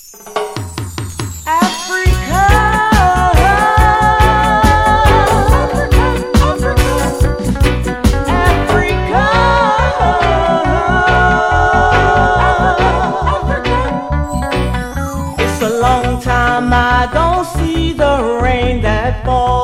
Africa, Africa, Africa. It's a long time I don't see the rain that falls.